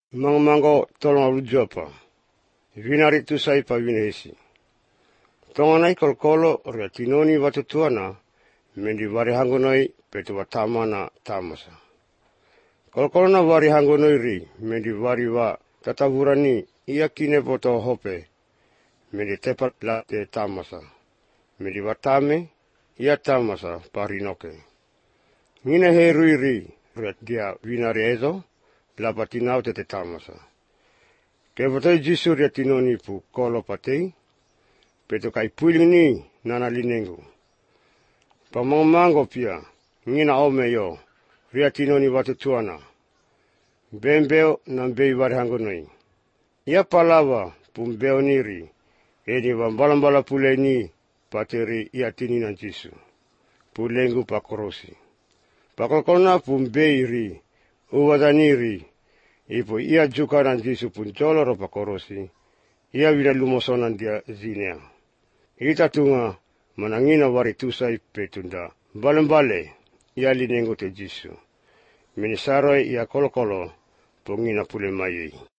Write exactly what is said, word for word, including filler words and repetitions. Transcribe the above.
Mga mango tolong alujo pa. Vinari tu sai pa vinesi. Tonganai kolkolo ria tinoni watutuana mendi wari hangonoi petu watamana tamasa. Kolkolo na wari hangonoi ri mendi wari wa tatavurani ia kine poto hope mendi tepat la te tamasa. Mendi watame ia tamasa parinoke. Ngine he rui ri ria dia vinari ezo lapa tinau te te tamasa. Ke watoi jisu ria tinoni pu kolo patei, peto kai puiling ni nana linengu. Pamango pia, ngina ome yo, ria tinoni watu tuana. Bembeo na mbei wari hangonoi. Ia palawa pumbeo niri, edi wambalambala pule ni pateri ia tinina jisu. Pulengu pakorosi. Pakolkona pumbei ri, uwadaniri, ipo ia jukaran jisu pun joloro pakorosi, ia wina lumosonan dia zinea. Ita tunga manangina wari tusai petunda, balembale ia linengo te jisu. Minisaroi ia kolokolo, pongina pule mayei.